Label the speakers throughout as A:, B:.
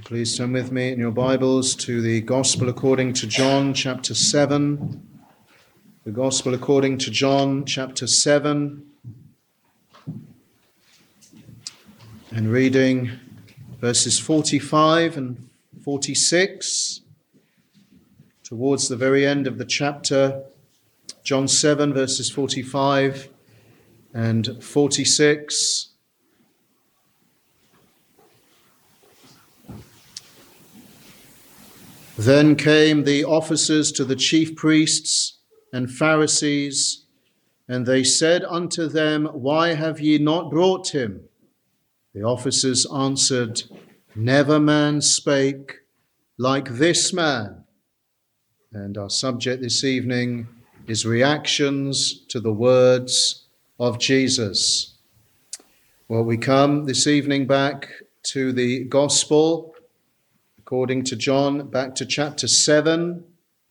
A: Please turn with me in your Bibles to the Gospel according to John, chapter 7. The Gospel according to John, chapter 7. And reading verses 45 and 46. Towards the very end of the chapter, John 7, verses 45 and 46. Then came the officers to the chief priests and Pharisees, and they said unto them, Why have ye not brought him? The officers answered, Never man spake like this man. And our subject this evening is reactions to the words of Jesus. Well, we come this evening back to the Gospel according to John, back to chapter 7,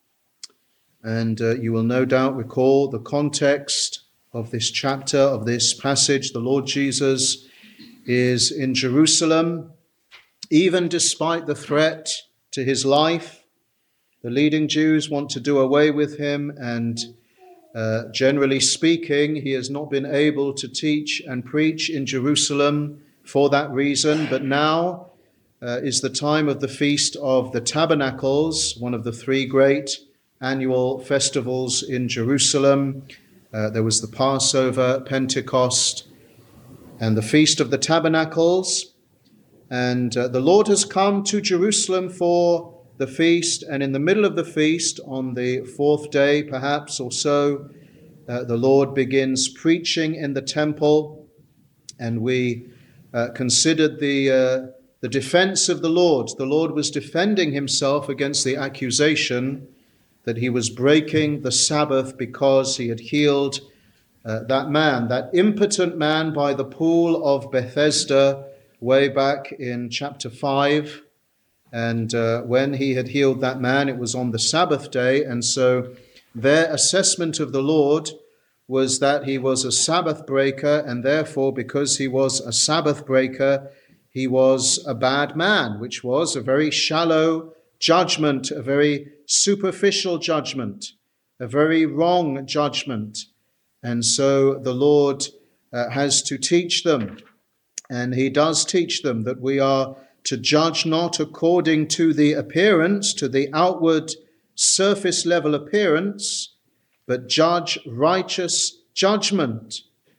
A: and you will no doubt recall the context of this chapter, of this passage. The Lord Jesus is in Jerusalem, even despite the threat to his life. The leading Jews want to do away with him, and generally speaking, he has not been able to teach and preach in Jerusalem for that reason, but now is the time of the Feast of the Tabernacles, one of the three great annual festivals in Jerusalem. There was the Passover, Pentecost, and the Feast of the Tabernacles. And the Lord has come to Jerusalem for the feast, and in the middle of the feast, on the fourth day perhaps or so, the Lord begins preaching in the temple, and we considered the defense of the Lord. The Lord was defending himself against the accusation that he was breaking the Sabbath because he had healed that man, that impotent man by the pool of Bethesda way back in chapter 5. And when he had healed that man, it was on the Sabbath day. And so their assessment of the Lord was that he was a Sabbath breaker, and therefore, because he was a Sabbath breaker, he was a bad man, which was a very shallow judgment, a very superficial judgment, a very wrong judgment. And so the Lord has to teach them, and he does teach them that we are to judge not according to the appearance, to the outward surface level appearance, but judge righteous judgment.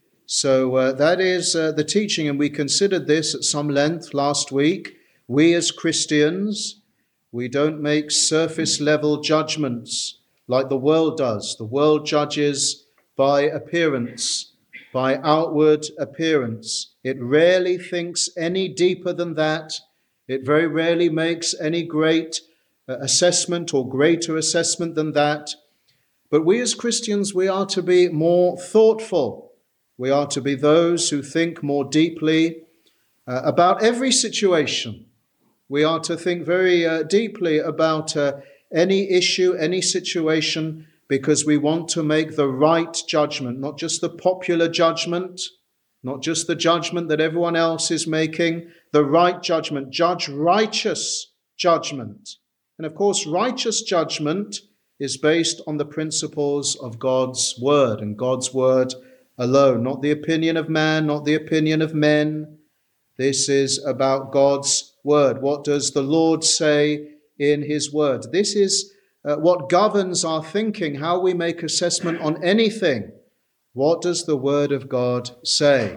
A: So that is the teaching, and we considered this at some length last week. We as Christians, we don't make surface level judgments like the world does. The world judges by appearance, by outward appearance. It rarely thinks any deeper than that. It very rarely makes any great assessment or greater assessment than that. But we as Christians, we are to be more thoughtful. We are to be those who think more deeply about every situation. We are to think very deeply about any issue, any situation, because we want to make the right judgment, not just the popular judgment, not just the judgment that everyone else is making, the right judgment, judge righteous judgment. And of course, righteous judgment is based on the principles of God's word, and God's word alone, not the opinion of man, not the opinion of men. This is about God's word. What does the Lord say in his word? This is what governs our thinking, how we make assessment on anything. What does the word of God say?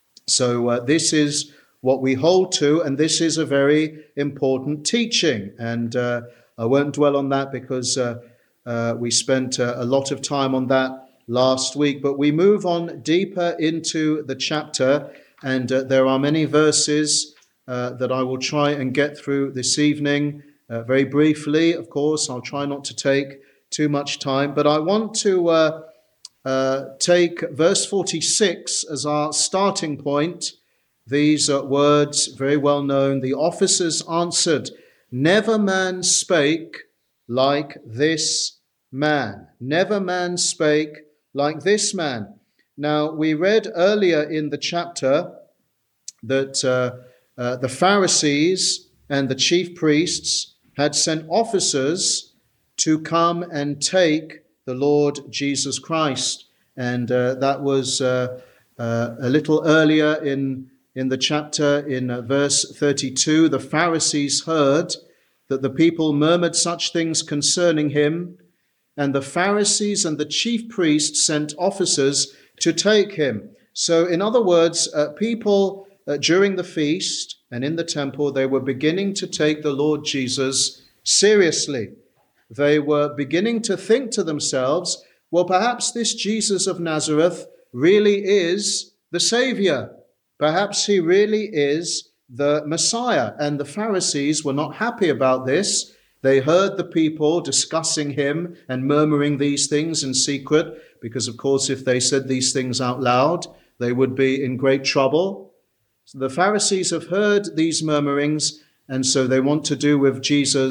A: So this is what we hold to, and this is a very important teaching. And I won't dwell on that because we spent a lot of time on that last week, but we move on deeper into the chapter, and there are many verses that I will try and get through this evening. Very briefly, of course, I'll try not to take too much time, but I want to take verse 46 as our starting point. These words, very well known. The officers answered, Never man spake like this man. Never man spake like this man. Now, we read earlier in the chapter that the Pharisees and the chief priests had sent officers to come and take the Lord Jesus Christ. And that was a little earlier in the chapter, in verse 32. The Pharisees heard that the people murmured such things concerning him, and the Pharisees and the chief priests sent officers to take him. So in other words, people during the feast and in the temple, they were beginning to take the Lord Jesus seriously. They were beginning to think to themselves, well, perhaps this Jesus of Nazareth really is the Savior. Perhaps he really is the Messiah. And the Pharisees were not happy about this. They heard the people discussing him and murmuring these things in secret, because, of course, if they said these things out loud, they would be in great trouble. So the Pharisees have heard these murmurings, and so they want to do away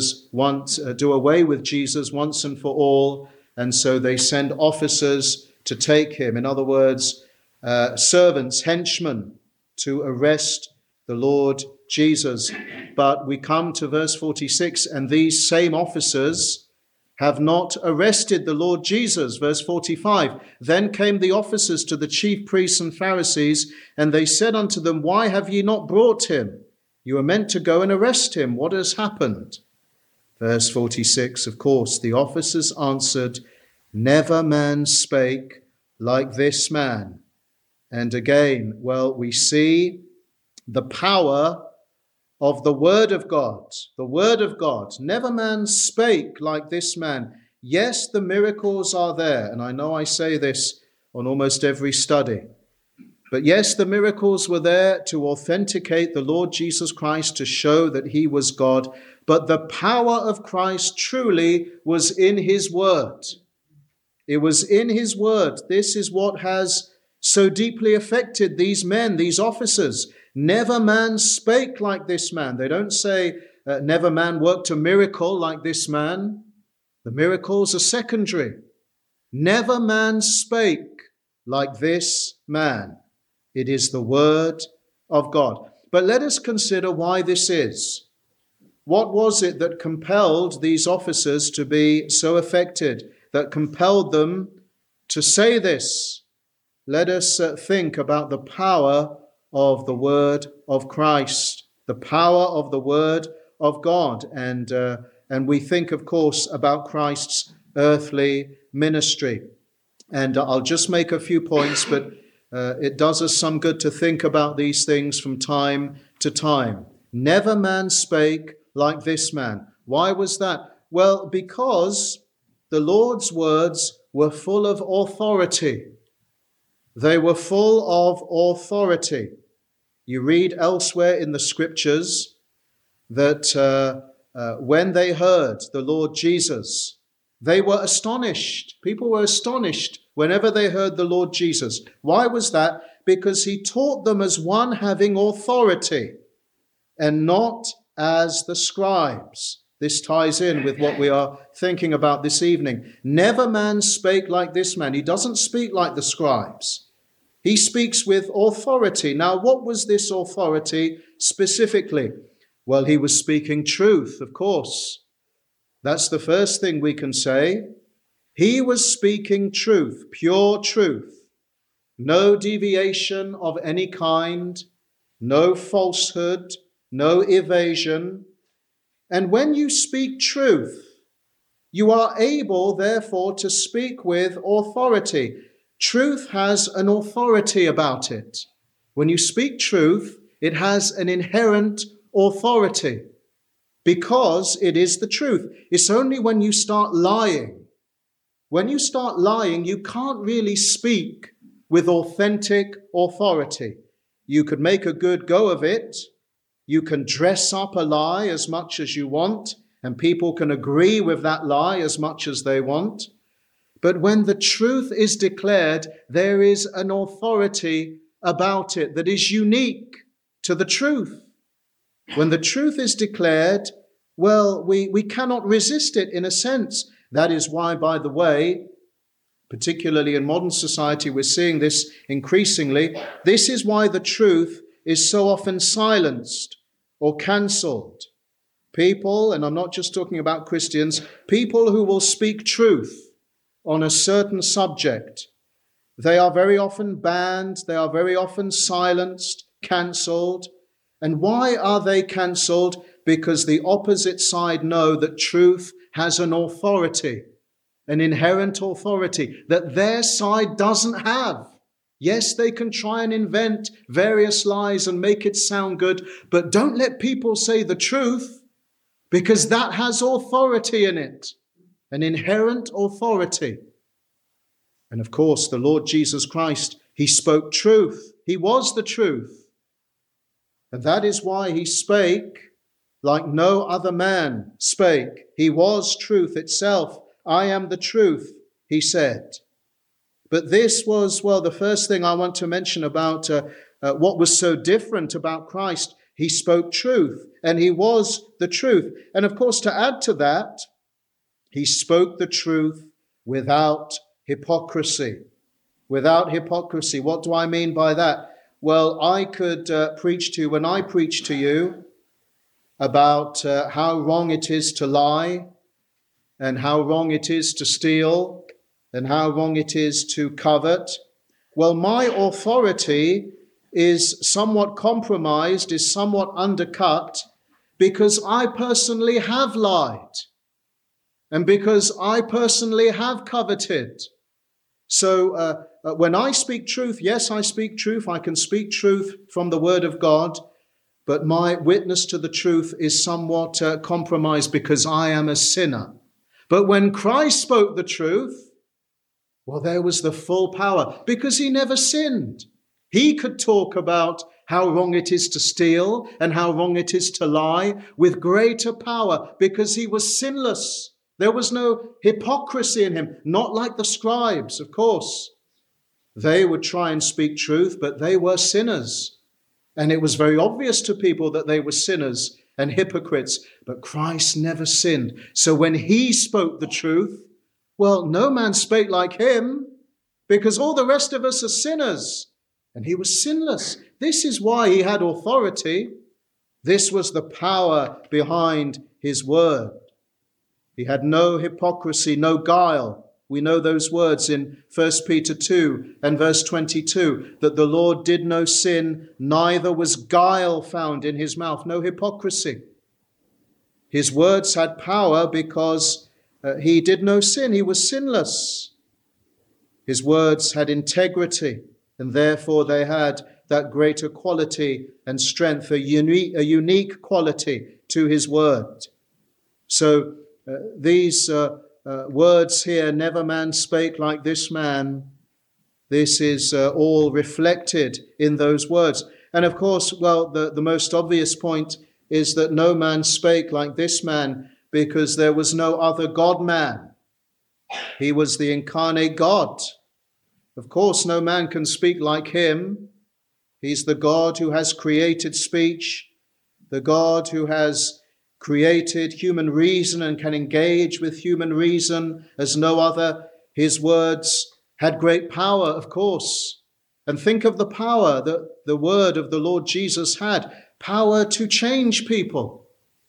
A: with Jesus once and for all. And so they send officers to take him. In other words, servants, henchmen, to arrest the Lord Jesus. But we come to verse 46, and these same officers have not arrested the Lord Jesus. Verse 45, then came the officers to the chief priests and Pharisees, and they said unto them, why have ye not brought him? You are meant to go and arrest him. What has happened? Verse 46, of course, the officers answered, never man spake like this man. And again, well, we see the power of the word of God. The word of God. Never man spake like this man. Yes, the miracles are there. And I know I say this on almost every study. But yes, the miracles were there to authenticate the Lord Jesus Christ, to show that he was God. But the power of Christ truly was in his word. It was in his word. This is what has so deeply affected these men, these officers. Never man spake like this man. They don't say, never man worked a miracle like this man. The miracles are secondary. Never man spake like this man. It is the word of God. But let us consider why this is. What was it that compelled these officers to be so affected, that compelled them to say this? Let us think about the power of the word of Christ, the power of the word of God. And we think, of course, about Christ's earthly ministry. And I'll just make a few points, but it does us some good to think about these things from time to time. Never man spake like this man. Why was that? Well, because the Lord's words were full of authority. They were full of authority. You read elsewhere in the scriptures that when they heard the Lord Jesus, they were astonished. People were astonished whenever they heard the Lord Jesus. Why was that? Because he taught them as one having authority and not as the scribes. This ties in with what we are thinking about this evening. Never man spake like this man. He doesn't speak like the scribes. He speaks with authority. Now, what was this authority specifically? Well, he was speaking truth, of course. That's the first thing we can say. He was speaking truth, pure truth. No deviation of any kind, no falsehood, no evasion. And when you speak truth, you are able, therefore, to speak with authority. Truth has an authority about it. When you speak truth, it has an inherent authority because it is the truth. It's only when you start lying. When you start lying, you can't really speak with authentic authority. You could make a good go of it. You can dress up a lie as much as you want, and people can agree with that lie as much as they want. But when the truth is declared, there is an authority about it that is unique to the truth. When the truth is declared, well, we cannot resist it in a sense. That is why, by the way, particularly in modern society, we're seeing this increasingly. This is why the truth is so often silenced or cancelled. People, and I'm not just talking about Christians, people who will speak truth on a certain subject, they are very often banned, they are very often silenced, cancelled. And why are they cancelled? Because the opposite side know that truth has an authority, an inherent authority that their side doesn't have. Yes, they can try and invent various lies and make it sound good, but don't let people say the truth, because that has authority in it, an inherent authority. And of course, the Lord Jesus Christ, he spoke truth. He was the truth. And that is why he spake like no other man spake. He was truth itself. I am the truth, he said. But this was, well, the first thing I want to mention about what was so different about Christ. He spoke truth, and he was the truth. And of course, to add to that, he spoke the truth without hypocrisy. Without hypocrisy. What do I mean by that? Well, I could preach to you, when I preach to you about how wrong it is to lie, and how wrong it is to steal, and how wrong it is to covet. Well, my authority is somewhat compromised, is somewhat undercut, because I personally have lied, and because I personally have coveted. So when I speak truth, yes, I speak truth. I can speak truth from the word of God, but my witness to the truth is somewhat compromised because I am a sinner. But when Christ spoke the truth, well, there was the full power because he never sinned. He could talk about how wrong it is to steal and how wrong it is to lie with greater power because he was sinless. There was no hypocrisy in him, not like the scribes, of course. They would try and speak truth, but they were sinners. And it was very obvious to people that they were sinners and hypocrites, but Christ never sinned. So when he spoke the truth, well, no man spake like him, because all the rest of us are sinners, and he was sinless. This is why he had authority. This was the power behind his word. He had no hypocrisy, no guile. We know those words in 1 Peter 2 and verse 22, that the Lord did no sin, neither was guile found in his mouth, no hypocrisy. His words had power because he did no sin, he was sinless. His words had integrity, and therefore they had that greater quality and strength, a unique quality to his word. So these words here, never man spake like this man, this is all reflected in those words. And of course, well, the most obvious point is that no man spake like this man because there was no other God-man. He was the incarnate God. Of course, no man can speak like him. He's the God who has created speech, the God who has created human reason and can engage with human reason as no other. His words had great power, of course. And think of the power that the word of the Lord Jesus had, power to change people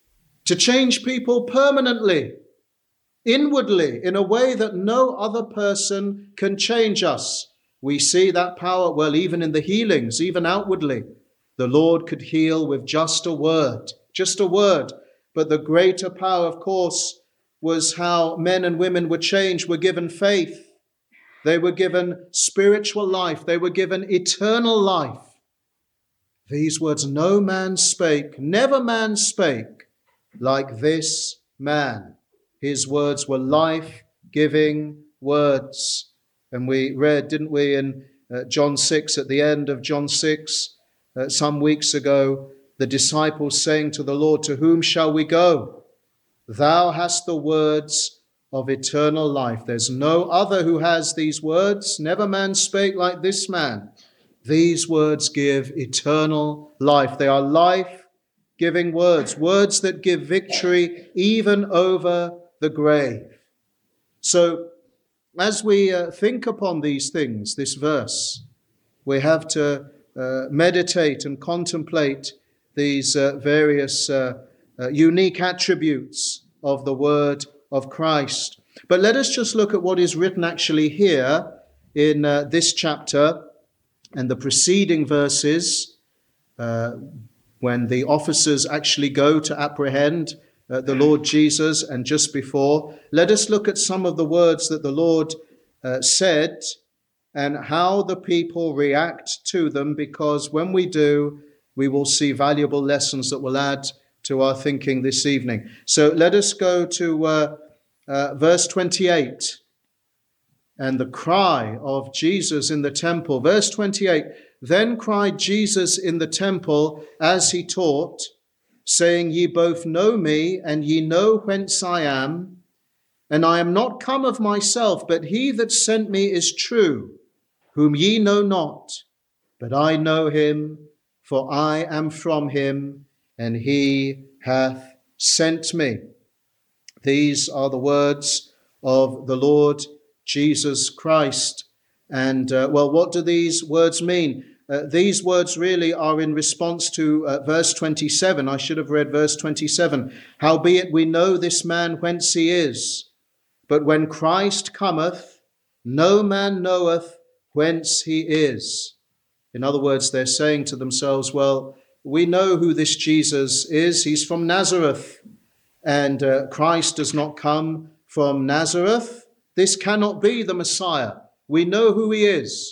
A: permanently, inwardly, in a way that no other person can change us. We see that power, well, even in the healings, even outwardly. The Lord could heal with just a word. But the greater power, of course, was how men and women were changed, were given faith. They were given spiritual life. They were given eternal life. These words, no man spake, never man spake like this man. His words were life-giving words. And we read, didn't we, in John 6, at the end of John 6, some weeks ago, the disciples saying to the Lord, to whom shall we go? Thou hast the words of eternal life. There's no other who has these words. Never man spake like this man. These words give eternal life. They are life-giving words, words that give victory even over the grave. So as we think upon these things, this verse, we have to meditate and contemplate these various unique attributes of the word of Christ. But let us just look at what is written actually here in this chapter and the preceding verses when the officers actually go to apprehend the Lord Jesus, and just before. Let us look at some of the words that the Lord said and how the people react to them, because when we do, we will see valuable lessons that will add to our thinking this evening. So let us go to verse 28 and the cry of Jesus in the temple. Verse 28, then cried Jesus in the temple as he taught, saying, Ye both know me, and ye know whence I am, and I am not come of myself, but he that sent me is true, whom ye know not, but I know him, for I am from him, and he hath sent me. These are the words of the Lord Jesus Christ. And, what do these words mean? These words really are in response to verse 27. I should have read verse 27. Howbeit we know this man whence he is, but when Christ cometh, no man knoweth whence he is. In other words, they're saying to themselves, well, we know who this Jesus is. He's from Nazareth, and Christ does not come from Nazareth. This cannot be the Messiah. We know who he is.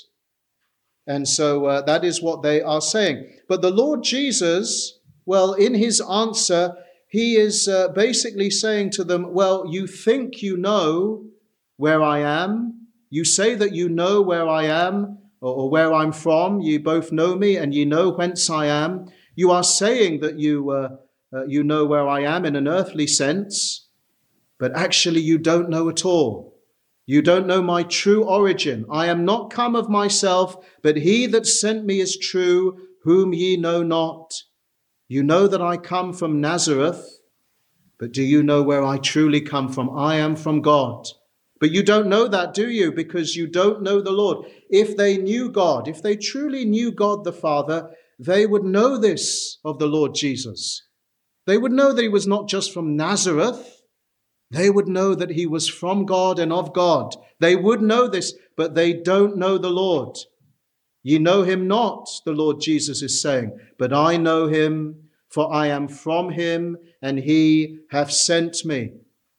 A: And so that is what they are saying. But the Lord Jesus, well, in his answer, he is basically saying to them, well, you think you know where I am. You say that you know where I am or where I'm from. You both know me and you know whence I am. You are saying that you know where I am in an earthly sense, but actually you don't know at all. You don't know my true origin. I am not come of myself, but he that sent me is true, whom ye know not. You know that I come from Nazareth, but do you know where I truly come from? I am from God. But you don't know that, do you? Because you don't know the Lord. If they knew God, if they truly knew God the Father, they would know this of the Lord Jesus. They would know that he was not just from Nazareth. They would know that he was from God and of God. They would know this, but they don't know the Lord. Ye know him not, the Lord Jesus is saying, but I know him, for I am from him, and he hath sent me.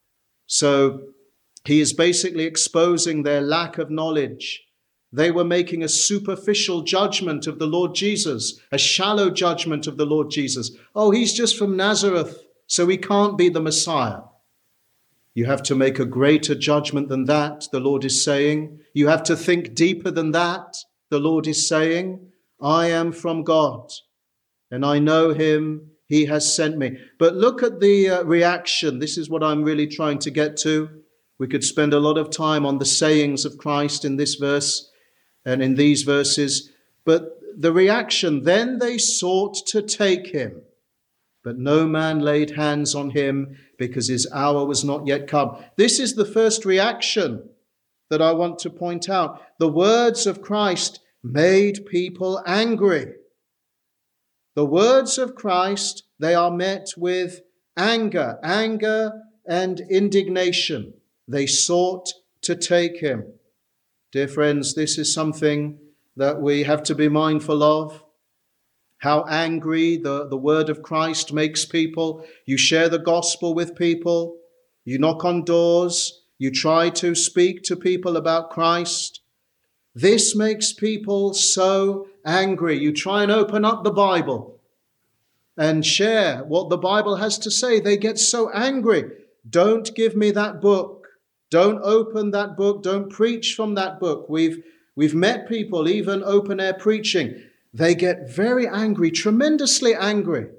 A: So he is basically exposing their lack of knowledge. They were making a superficial judgment of the Lord Jesus, a shallow judgment of the Lord Jesus. Oh, he's just from Nazareth, so he can't be the Messiah. You have to make a greater judgment than that, the Lord is saying. You have to think deeper than that, the Lord is saying. I am from God, and I know him. He has sent me. But look at the reaction. This is what I'm really trying to get to. We could spend a lot of time on the sayings of Christ in this verse and in these verses. But the reaction, then they sought to take him, but no man laid hands on him, because his hour was not yet come. This is the first reaction that I want to point out. The words of Christ made people angry. The words of Christ, they are met with anger and indignation. They sought to take him. Dear friends, this is something that we have to be mindful of. How angry the word of Christ makes people. You share the gospel with people. You knock on doors. You try to speak to people about Christ. This makes people so angry. You try and open up the Bible and share what the Bible has to say. They get so angry. Don't give me that book. Don't open that book. Don't preach from that book. We've met people, even open air preaching. They get very angry, tremendously angry.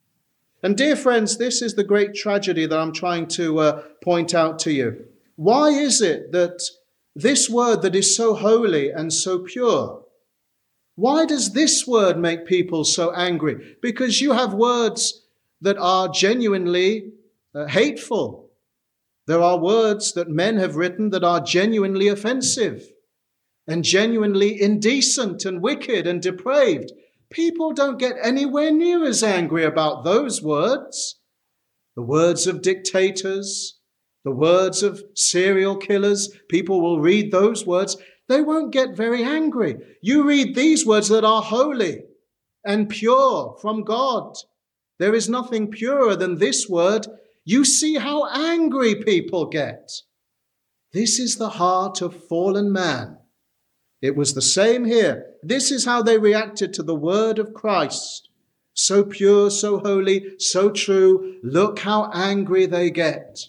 A: And dear friends, this is the great tragedy that I'm trying to point out to you. Why is it that this word that is so holy and so pure, why does this word make people so angry? Because you have words that are genuinely hateful. There are words that men have written that are genuinely offensive and genuinely indecent and wicked and depraved. People don't get anywhere near as angry about those words the words of dictators, the words of serial killers. People will read those words. They won't get very angry. You read these words that are holy and pure from God. There is nothing purer than this word. You see how angry people get. This is the heart of fallen man. It was the same here. This is how they reacted to the word of Christ. So pure, so holy, so true. Look how angry they get.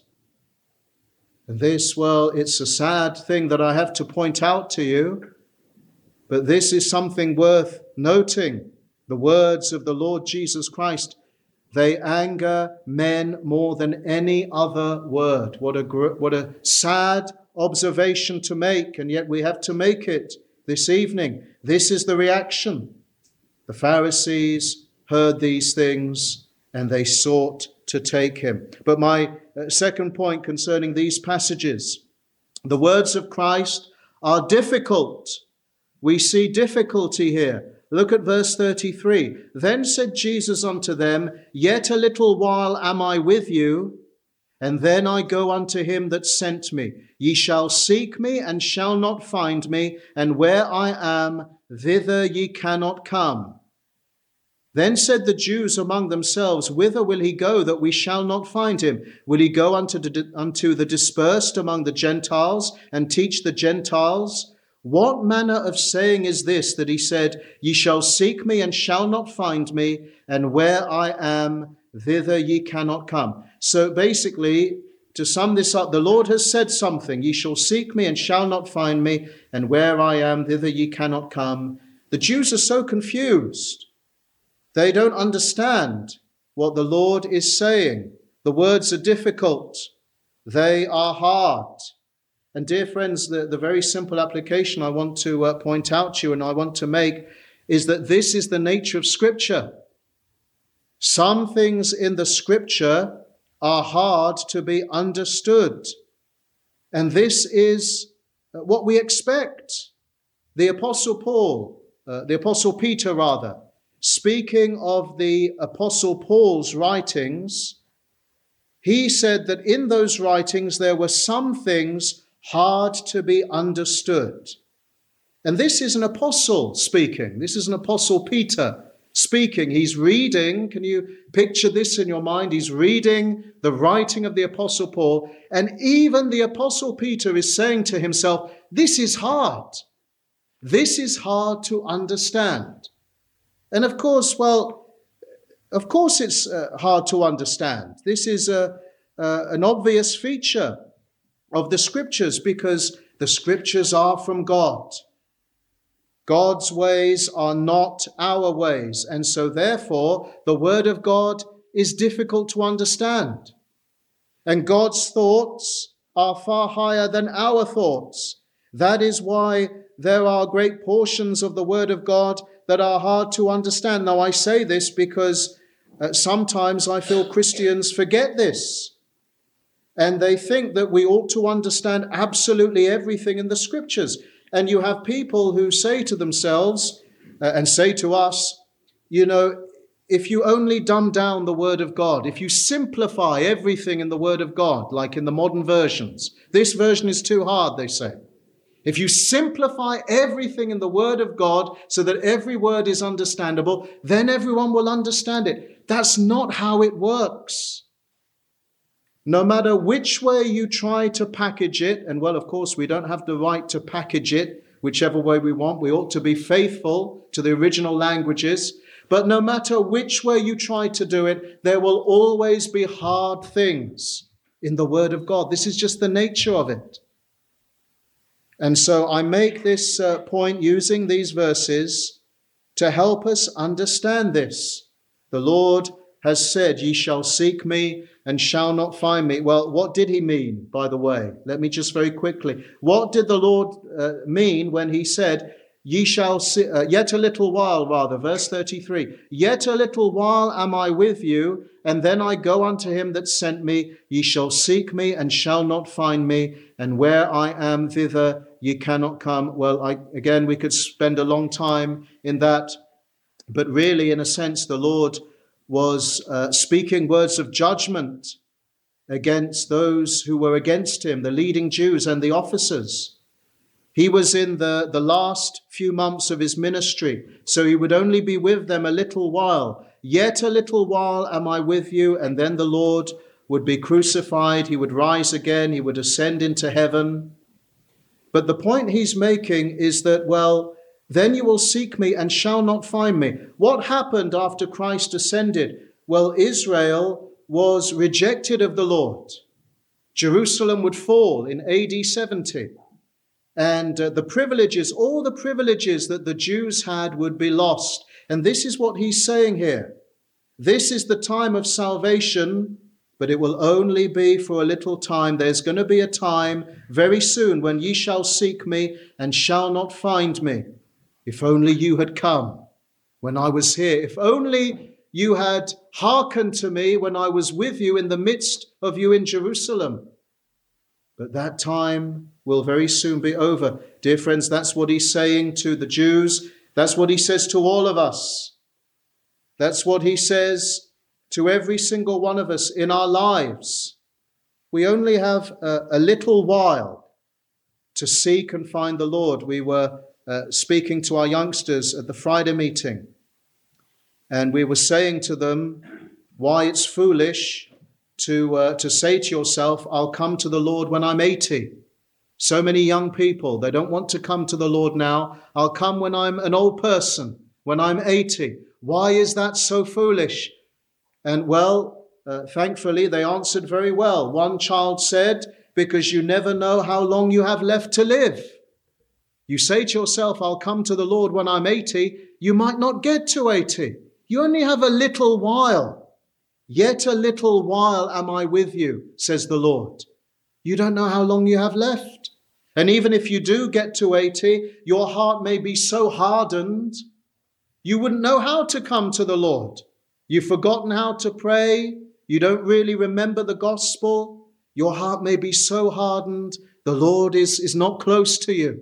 A: And this, well, it's a sad thing that I have to point out to you, but this is something worth noting. The words of the Lord Jesus Christ, they anger men more than any other word. What a sad observation to make, and yet we have to make it this evening. This is the reaction. The Pharisees heard these things and they sought to take him. But my second point concerning these passages, the words of Christ are difficult. We see difficulty here. Look at verse 33. Then said Jesus unto them, Yet a little while am I with you, and then I go unto him that sent me. Ye shall seek me, and shall not find me, and where I am, thither ye cannot come. Then said the Jews among themselves, Whither will he go, that we shall not find him? Will he go unto the dispersed among the Gentiles, and teach the Gentiles? What manner of saying is this, that he said, Ye shall seek me, and shall not find me, and where I am, thither ye cannot come? So basically, to sum this up, the Lord has said something. Ye shall seek me and shall not find me, and where I am, thither ye cannot come. The Jews are so confused. They don't understand what the Lord is saying. The words are difficult. They are hard. And dear friends, the very simple application I want to point out to you and I want to make is that this is the nature of Scripture. Some things in the Scripture are hard to be understood. And this is what we expect. The Apostle Peter, speaking of the Apostle Paul's writings, he said that in those writings there were some things hard to be understood. And this is an apostle speaking. This is an Apostle Peter speaking. He's reading, can you picture this in your mind? He's reading the writing of the Apostle Paul, and even the Apostle Peter is saying to himself, this is hard. This is hard to understand. And of course it's hard to understand. This is an obvious feature of the Scriptures, because the Scriptures are from God. God's ways are not our ways, and so therefore the Word of God is difficult to understand. And God's thoughts are far higher than our thoughts. That is why there are great portions of the Word of God that are hard to understand. Now, I say this because sometimes I feel Christians forget this. And they think that we ought to understand absolutely everything in the Scriptures. And you have people who say to themselves and say to us, if you only dumb down the Word of God, if you simplify everything in the Word of God, like in the modern versions, this version is too hard, they say. If you simplify everything in the Word of God so that every word is understandable, then everyone will understand it. That's not how it works. No matter which way you try to package it, and well, of course, we don't have the right to package it whichever way we want. We ought to be faithful to the original languages. But no matter which way you try to do it, there will always be hard things in the Word of God. This is just the nature of it. And so I make this point using these verses to help us understand this. The Lord has said, Ye shall seek me and shall not find me. Well, what did he mean, by the way? Let me just very quickly. What did the Lord mean when he said, Ye shall see, yet a little while, verse 33, Yet a little while am I with you, and then I go unto him that sent me. Ye shall seek me and shall not find me, and where I am, thither ye cannot come. Well, again, we could spend a long time in that, but really, in a sense, the Lord was speaking words of judgment against those who were against him, the leading Jews and the officers. He was in the last few months of his ministry, so he would only be with them a little while. Yet a little while am I with you, and then the Lord would be crucified, he would rise again, he would ascend into heaven. But the point he's making is that, well, then you will seek me and shall not find me. What happened after Christ ascended? Well, Israel was rejected of the Lord. Jerusalem would fall in AD 70. And the privileges, all the privileges that the Jews had would be lost. And this is what he's saying here. This is the time of salvation, but it will only be for a little time. There's going to be a time very soon when ye shall seek me and shall not find me. If only you had come when I was here. If only you had hearkened to me when I was with you in the midst of you in Jerusalem. But that time will very soon be over. Dear friends, that's what he's saying to the Jews. That's what he says to all of us. That's what he says to every single one of us in our lives. We only have a little while to seek and find the Lord. We were speaking to our youngsters at the Friday meeting, and we were saying to them why it's foolish to say to yourself, I'll come to the Lord when I'm 80. So many young people, they don't want to come to the Lord now. I'll come when I'm an old person, when I'm 80. Why is that so foolish? And well, thankfully, they answered very well. One child said, because you never know how long you have left to live. You say to yourself, I'll come to the Lord when I'm 80. You might not get to 80. You only have a little while. Yet a little while am I with you, says the Lord. You don't know how long you have left. And even if you do get to 80, your heart may be so hardened, you wouldn't know how to come to the Lord. You've forgotten how to pray. You don't really remember the gospel. Your heart may be so hardened, the Lord is not close to you.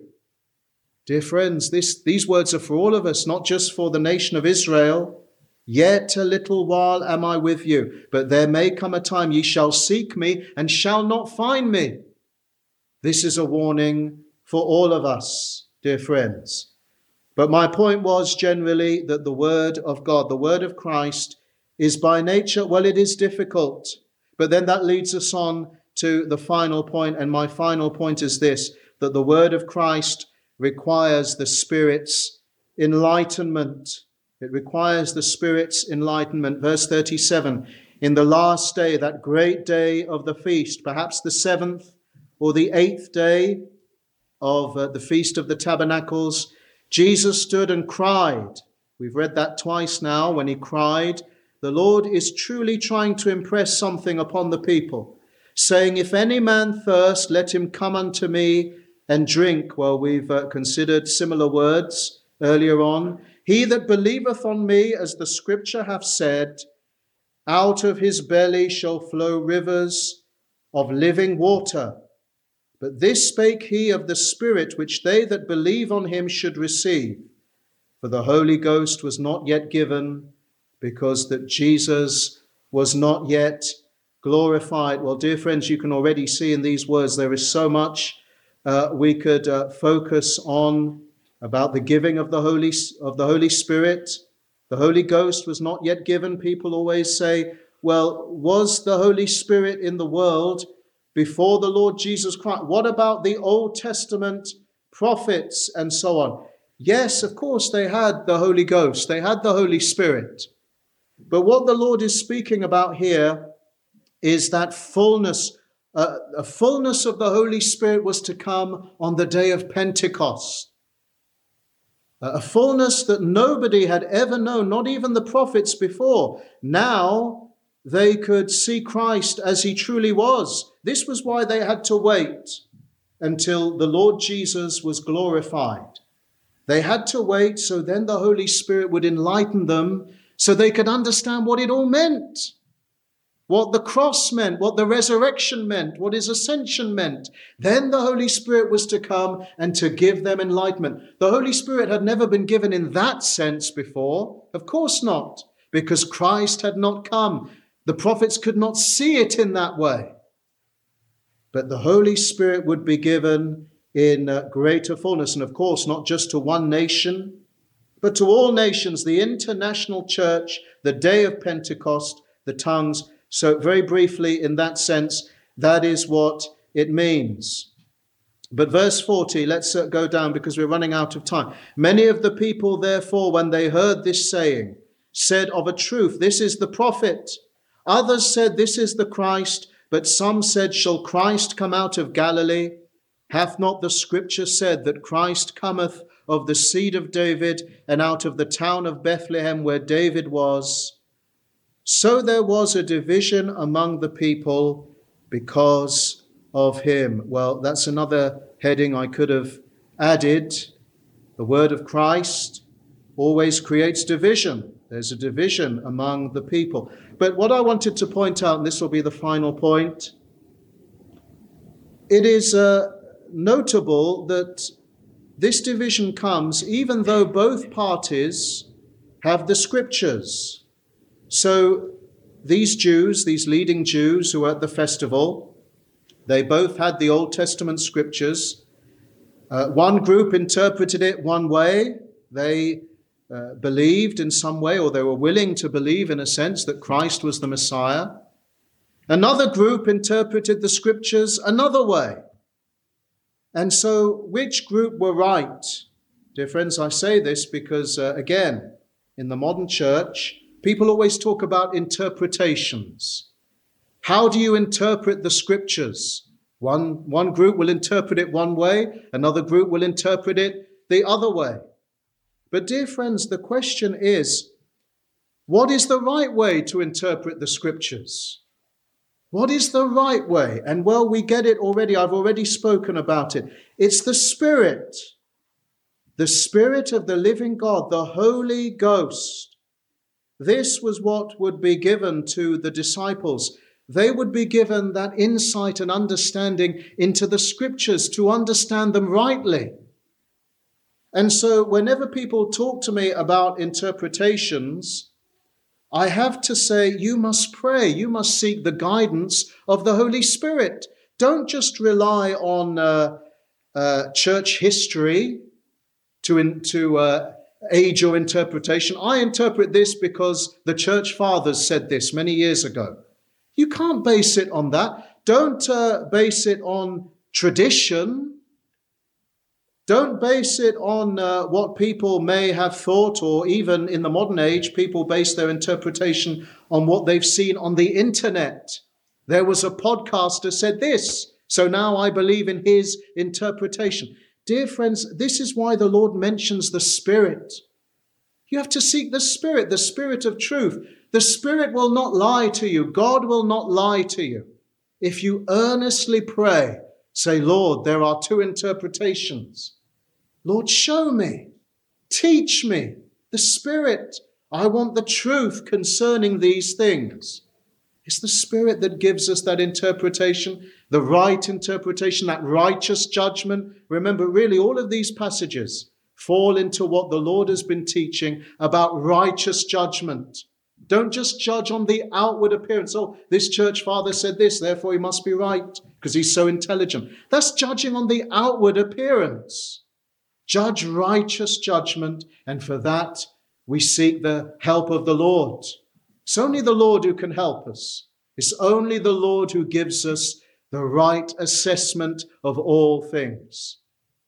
A: Dear friends, these words are for all of us, not just for the nation of Israel. Yet a little while am I with you, but there may come a time ye shall seek me and shall not find me. This is a warning for all of us, dear friends. But my point was generally that the word of God, the word of Christ, is by nature, well, it is difficult. But then that leads us on to the final point, and my final point is this, that the word of Christ requires the Spirit's enlightenment. It requires the Spirit's enlightenment. Verse 37, in the last day, that great day of the feast, perhaps the 7th or the 8th day of the Feast of the Tabernacles, Jesus stood and cried. We've read that twice now when he cried. The Lord is truly trying to impress something upon the people, saying, if any man thirst, let him come unto me and drink. Well, we've considered similar words earlier on. He that believeth on me, as the scripture hath said, out of his belly shall flow rivers of living water. But this spake he of the Spirit, which they that believe on him should receive. For the Holy Ghost was not yet given, because that Jesus was not yet glorified. Well, dear friends, you can already see in these words there is so much we could focus on about the giving of the Holy Spirit. The Holy Ghost was not yet given. People always say, well, was the Holy Spirit in the world before the Lord Jesus Christ? What about the Old Testament prophets and so on? Yes, of course, they had the Holy Ghost. They had the Holy Spirit. But what the Lord is speaking about here is that fullness, a fullness of the Holy Spirit was to come on the day of Pentecost. A fullness that nobody had ever known, not even the prophets before. Now they could see Christ as he truly was. This was why they had to wait until the Lord Jesus was glorified. They had to wait so then the Holy Spirit would enlighten them so they could understand what it all meant. What the cross meant, what the resurrection meant, what his ascension meant. Then the Holy Spirit was to come and to give them enlightenment. The Holy Spirit had never been given in that sense before. Of course not. because Christ had not come. The prophets could not see it in that way. But the Holy Spirit would be given in greater fullness. And of course, not just to one nation, but to all nations, the international church, the day of Pentecost, the tongues. So very briefly, in that sense, that is what it means. But verse 40, let's go down because we're running out of time. Many of the people, therefore, when they heard this saying, said of a truth, this is the prophet. Others said, this is the Christ. But some said, shall Christ come out of Galilee? Hath not the scripture said that Christ cometh of the seed of David and out of the town of Bethlehem where David was? So there was a division among the people because of him. Well, that's another heading I could have added. The word of Christ always creates division. There's a division among the people. But what I wanted to point out, and this will be the final point, it is notable that this division comes even though both parties have the scriptures. So these Jews, these leading Jews who were at the festival, they both had the Old Testament scriptures. One group interpreted it one way. They believed in some way, or they were willing to believe in a sense, that Christ was the Messiah. Another group interpreted the scriptures another way. And so which group were right? Dear friends, I say this because, again, in the modern church, people always talk about interpretations. How do you interpret the scriptures? One group will interpret it one way, another group will interpret it the other way. But dear friends, the question is, what is the right way to interpret the scriptures? What is the right way? And well, we get it already. I've already spoken about it. It's the Spirit of the living God, the Holy Ghost. This was what would be given to the disciples. They would be given that insight and understanding into the scriptures to understand them rightly. And so whenever people talk to me about interpretations, I have to say, you must pray. You must seek the guidance of the Holy Spirit. Don't just rely on church history to aid your interpretation. I interpret this because the church fathers said this many years ago. You can't base it on that. Don't base it on tradition. Don't base it on what people may have thought, or even in the modern age, people base their interpretation on what they've seen on the internet. There was a podcaster said this, so now I believe in his interpretation. Dear friends, this is why the Lord mentions the Spirit. You have to seek the Spirit of truth. The Spirit will not lie to you. God will not lie to you. If you earnestly pray, say, Lord, there are two interpretations. Lord, show me, teach me, the Spirit. I want the truth concerning these things. It's the Spirit that gives us that interpretation, the right interpretation, that righteous judgment. Remember, really, all of these passages fall into what the Lord has been teaching about righteous judgment. Don't just judge on the outward appearance. Oh, this church father said this, therefore he must be right because he's so intelligent. That's judging on the outward appearance. Judge righteous judgment, and for that we seek the help of the Lord. It's only the Lord who can help us. It's only the Lord who gives us the right assessment of all things.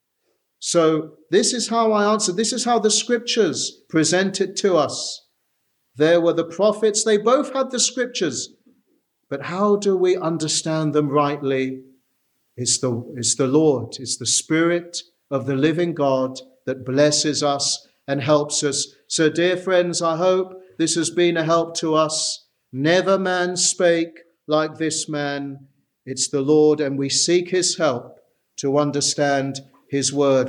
A: So this is how I answer. This is how the scriptures present it to us. There were the prophets. They both had the scriptures. But how do we understand them rightly? It's the Lord. It's the Spirit of the living God that blesses us and helps us. So, dear friends, I hope this has been a help to us. Never man spake like this man. It's the Lord, and we seek his help to understand his word.